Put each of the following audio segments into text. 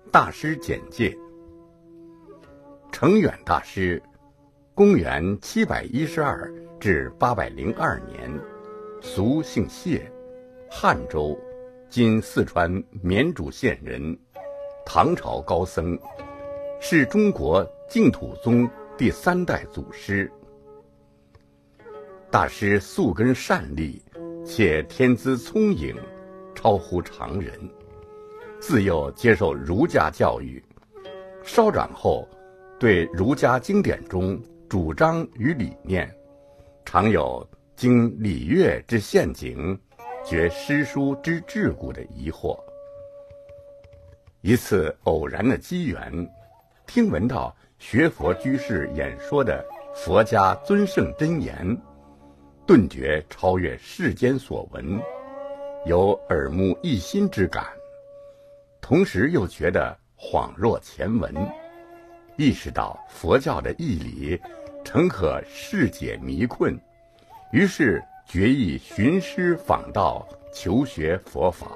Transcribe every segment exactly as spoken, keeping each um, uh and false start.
大师简介。程远大师，公元七百一十二至八百零二年，俗姓谢，汉州（今四川绵竹县）人，唐朝高僧，是中国净土宗第三代祖师。大师素根善立，且天资聪颖，超乎常人。自幼接受儒家教育，稍长后对儒家经典中主张与理念，常有经礼乐之陷阱，觉诗书之桎梏的疑惑。一次偶然的机缘，听闻到学佛居士演说的佛家尊圣真言，顿觉超越世间所闻，有耳目一新之感，同时又觉得恍若前闻，意识到佛教的义理诚可释解迷困，于是决意寻师访道，求学佛法。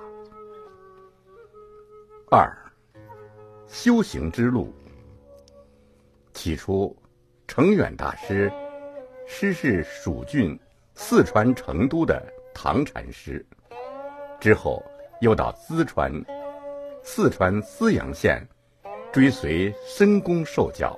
二、修行之路。起初，程远大师师是蜀郡四川成都的唐禅师，之后又到淄川、四川资阳县追随申公受教。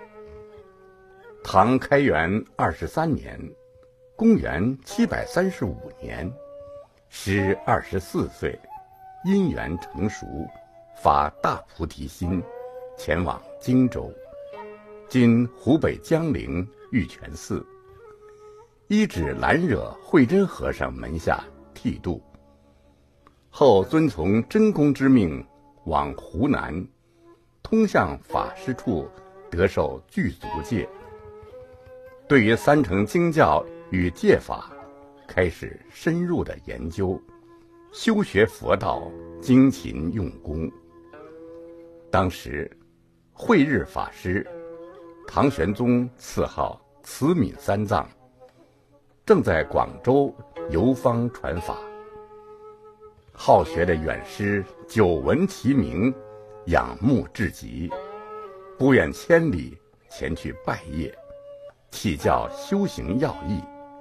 唐开元二十三年，公元七百三十五年，师二十四岁，因缘成熟，发大菩提心，前往荆州（今湖北江陵玉泉寺），依止兰惹慧真和尚门下剃度，后遵从真公之命往湖南，通向法师处，得受具足戒。对于三乘经教与戒法，开始深入的研究，修学佛道，精勤用功。当时，慧日法师，唐玄宗赐号慈悯三藏，正在广州游方传法。好学的远师久闻其名，仰慕至极，不远千里前去拜谒，启教修行要义。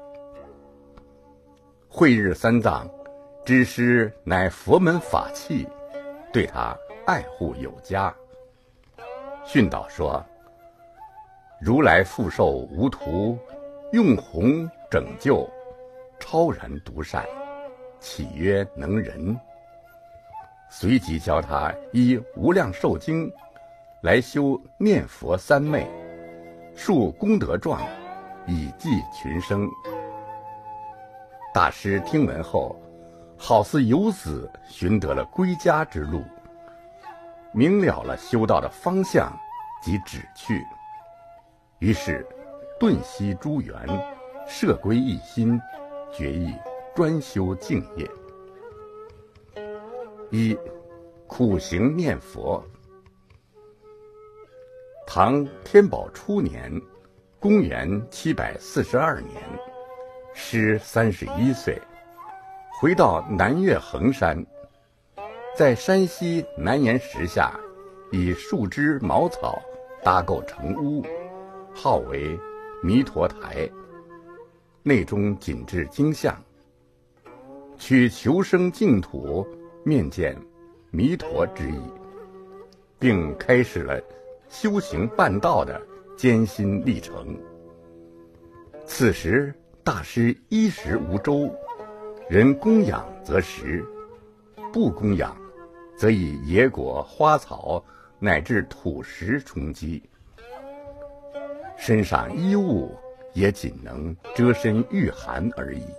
慧日三藏知师乃佛门法器，对他爱护有加，训导说：如来复寿无徒，用弘拯救，超然独善，岂曰能人？随即教他依无量寿经来修念佛三昧，述功德状，以济群生。大师听闻后，好似游子寻得了归家之路，明了了修道的方向及旨趣，于是顿息诸缘，摄归一心，决意专修净业。一、苦行念佛。唐天宝初年，公元七百四十二年，师三十一岁，回到南岳衡山，在山西南岩石下，以树枝茅草搭构成屋，号为弥陀台，内中紧致经像，取求生净土，面见弥陀之意，并开始了修行办道的艰辛历程。此时大师衣食无周，人供养则食，不供养则以野果花草乃至土石充饥，身上衣物也仅能遮身御寒而已。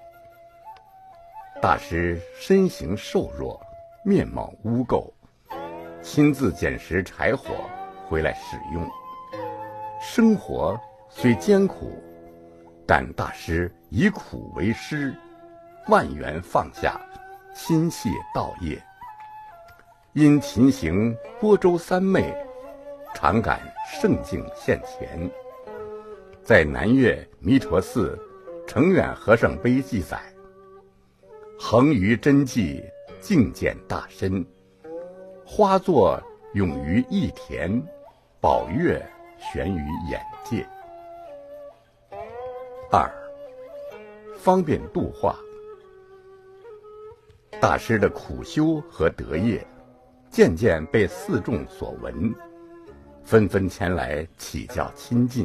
大师身形瘦弱，面貌污垢，亲自捡拾柴火回来使用。生活虽艰苦，但大师以苦为师，万缘放下，心系道业。因勤行播州三昧，常感圣境现前。在南岳弥陀寺程远和尚碑记载：恒于真迹，境见大深，花作永于一田，宝月悬于眼界。二、方便度化。大师的苦修和德业渐渐被四众所闻，纷纷前来乞教亲近。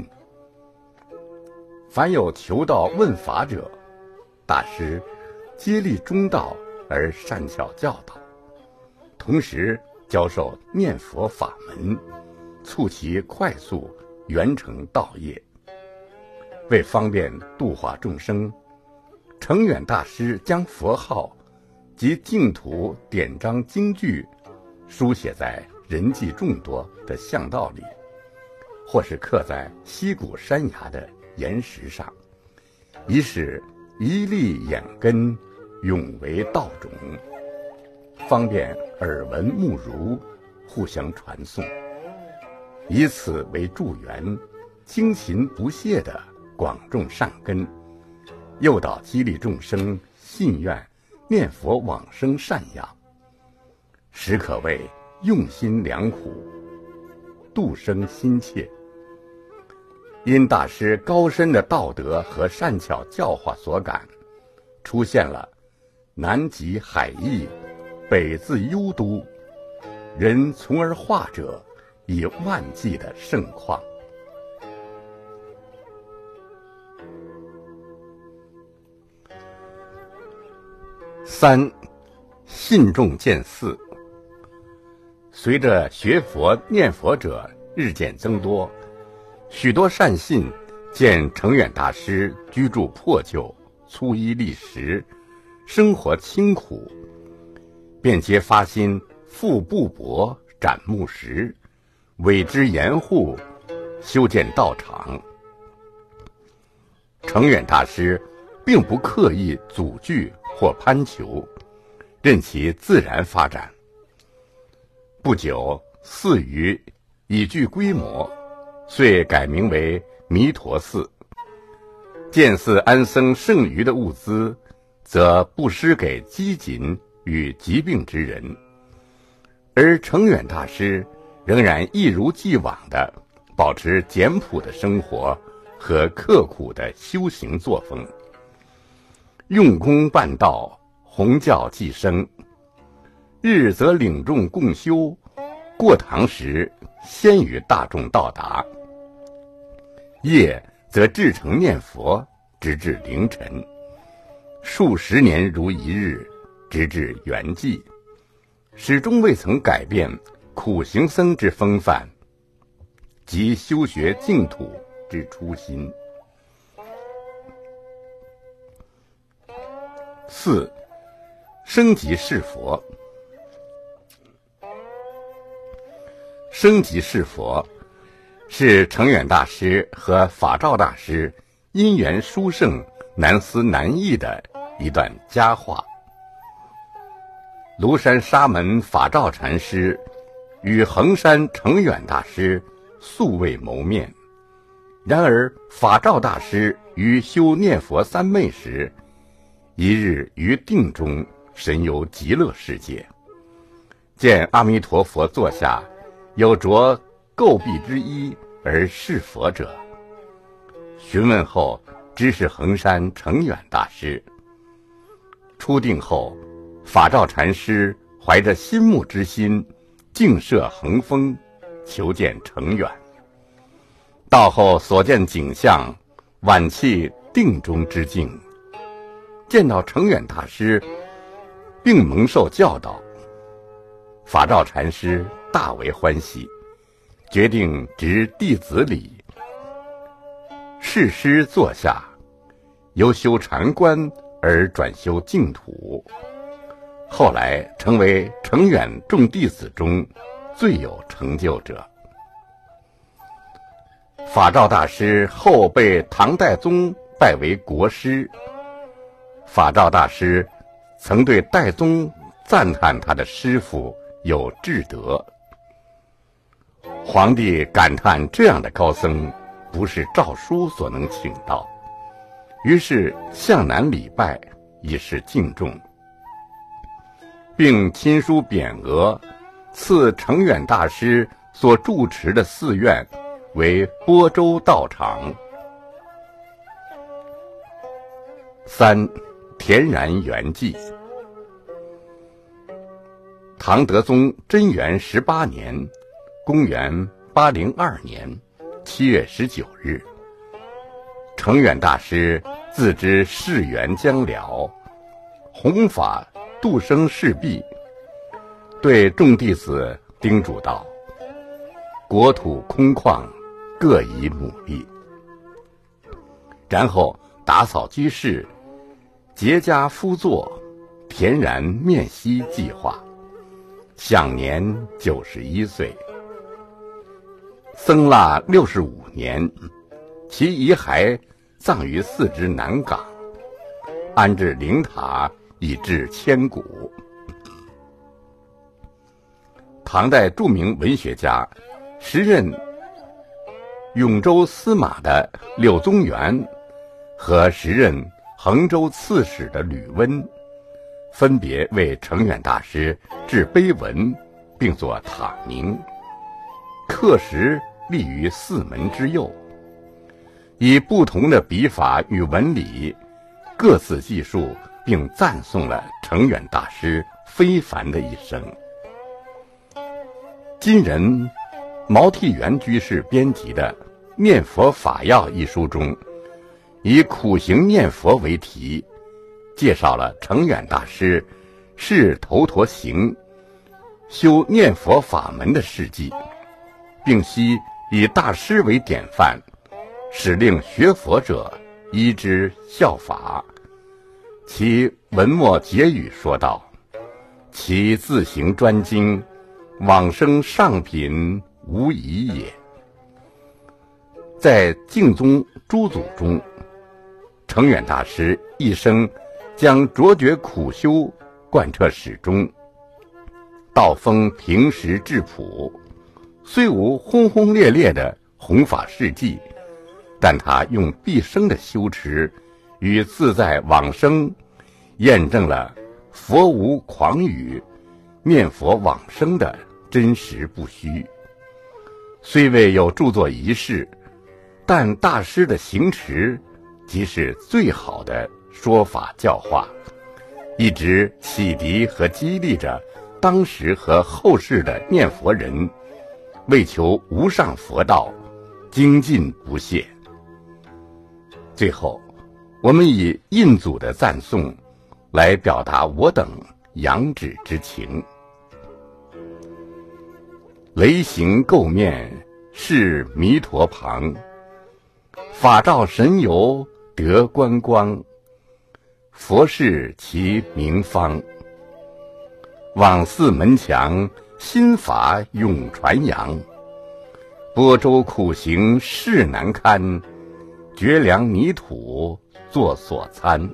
凡有求道问法者，大师接力中道而善巧教导，同时教授念佛法门，促其快速圆成道业。为方便度化众生，澄远大师将佛号及净土典章经句书写在人迹众多的巷道里，或是刻在溪谷山崖的岩石上，以使一粒眼根永为道种，方便耳闻目如互相传颂，以此为助缘，精勤不懈地广种善根，诱导激励众生信愿念佛往生善养，实可谓用心良苦，度生心切。因大师高深的道德和善巧教化所感，出现了南极海邑，北自幽都，人从而化者以万计的盛况。三、信众渐祀。随着学佛念佛者日渐增多，许多善信见澄远大师居住破旧，粗衣砾石，生活清苦，便皆发心覆布帛，斩木石，委之严护，修建道场。澄远大师并不刻意阻拒或攀求，任其自然发展。不久，寺宇已具规模，遂改名为弥陀寺。建寺安僧剩余的物资，则布施给饥馑与疾病之人，而澄远大师仍然一如既往地保持简朴的生活和刻苦的修行作风，用功办道，弘教济生。日则领众共修，过堂时先于大众到达，夜则至诚念佛，直至凌晨，数十年如一日，直至圆寂，始终未曾改变苦行僧之风范及修学净土之初心。四、升级事佛。升级事佛是澄远大师和法照大师因缘殊胜、难思难议的一段佳话。庐山沙门法照禅师与衡山澄远大师素未谋面，然而法照大师于修念佛三昧时，一日于定中神游极乐世界，见阿弥陀佛座下有着垢壁之衣而是佛者，询问后知是衡山澄远大师。出定后，法照禅师怀着心慕之心，径涉衡峰，求见澄远。到后所见景象，宛弃定中之境，见到澄远大师，并蒙受教导。法照禅师大为欢喜，决定执弟子礼，誓师座下，由修禅观而转修净土，后来成为澄远众弟子中最有成就者。法照大师后被唐代宗拜为国师，法照大师曾对代宗赞叹他的师父有智德。皇帝感叹这样的高僧不是诏书所能请到，于是向南礼拜，以示敬重，并亲书匾额， 赐承远大师所住持的寺院为播州道场。三、田然圆寂。唐德宗贞元十八年，公元八零二年七月十九日，承远大师自知世缘将了，弘法度生势必，对众弟子叮嘱道：国土空旷，各以努力。然后打扫居室，结跏趺坐，恬然面息计划，享年九十一岁。僧腊六十五年，其遗骸葬于寺之南岗，安置灵塔以至千古。唐代著名文学家，时任永州司马的柳宗元和时任衡州刺史的吕温，分别为承远大师致碑文，并作塔铭，刻石立于寺门之右，以不同的笔法与纹理，各自记述并赞颂了承远大师非凡的一生。今人毛替元居士编辑的《念佛法要》一书中，以苦行念佛为题，介绍了承远大师是头陀行修念佛法门的事迹，并悉以大师为典范，使令学佛者依之效法。其文末结语说道：其自行专精，往生上品无疑也。在净宗诸祖中，承远大师一生将卓绝苦修贯彻始终，道风平实质朴，虽无轰轰烈烈的弘法事迹，但他用毕生的修持与自在往生，验证了佛无诳语，念佛往生的真实不虚。虽未有著作遗世，但大师的行持即是最好的说法教化，一直启迪和激励着当时和后世的念佛人，为求无上佛道，精进不懈。最后，我们以印祖的赞颂来表达我等仰止之情。雷行垢面是弥陀旁，法照神游得观光，佛事其名方。往寺门墙，心法永传扬。播州苦行事难堪，绝粮泥土作所餐。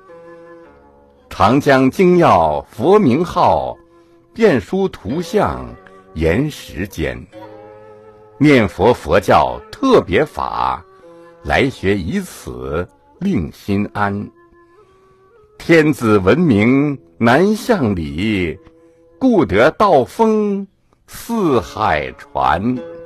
长江精要佛名号，遍书图像言时间。念佛佛教特别法，来学以此令心安。天子闻名南向礼，故得道风四海传。